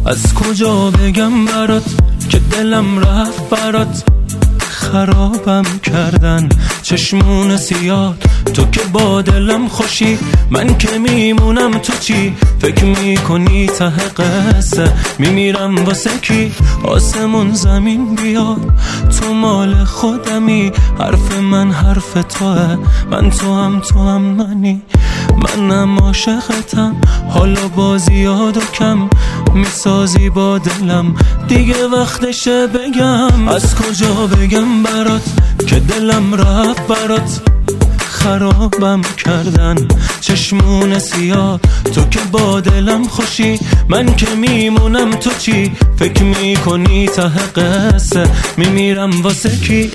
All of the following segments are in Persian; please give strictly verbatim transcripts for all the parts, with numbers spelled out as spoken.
از کجا بگم برات که دلم رفت برات، خرابم کردن چشمون سیاه. تو که با دلم خوشی، من که میمونم تو چی؟ فکر میکنی ته قصه میمیرم واسه کی؟ آسمون زمین بیاد، تو مال خودمی، حرف من حرف توه، من تو هم تو هم منی. منم عاشقتم، حالا با زیاد و کم میسازی با دلم، دیگه وقتشه بگم. از کجا بگم برات که دلم رفت برات، خرابم کردن چشمون سیاه. تو که با دلم خوشی، من که میمونم تو چی؟ فکر میکنی ته قصه میمیرم واسه کی؟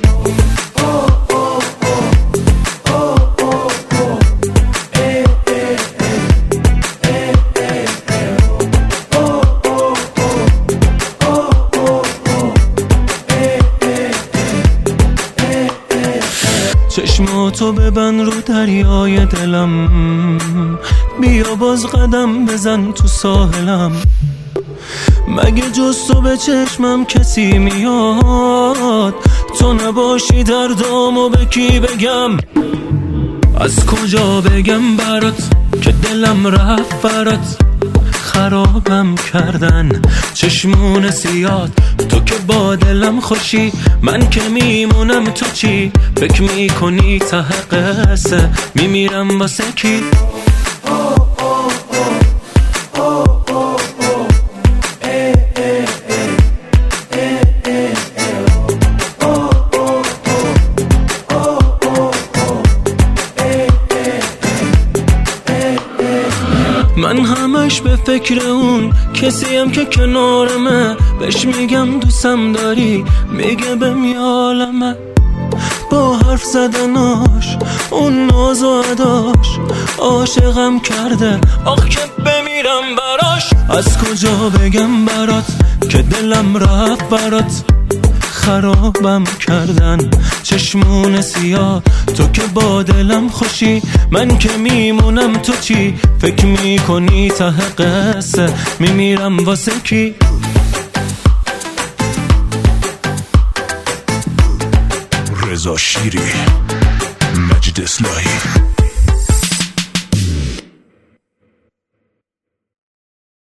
چشماتو ببند رو دریای دلم، بیا باز قدم بزن تو ساحلم. مگه جز تو به چشمم کسی میاد؟ تو نباشی دردامو به کی بگم؟ از کجا بگم برات که دلم رفت برات، خرابم کردن چشمون سیاد. تو که با دلم خوشی، من که میمونم تو چی؟ فکر میکنی ته قصه میمیرم واسه کی؟ من همش به فکر اون کسیم که کنارمه، بهش میگم دوستم داری، میگه بهم یالمه. با حرف زدناش، اون ناز و اداش، عاشقم کرده آخ که بمیرم براش. از کجا بگم برات که دلم رفت برات، خرابم کردن چشمون سیاه. تو که با دلم خوشی، من که میمونم تو چی؟ فکر میکنی ته قصه میمیرم واسه کی؟ رضا شیری، مجید اصلاحی.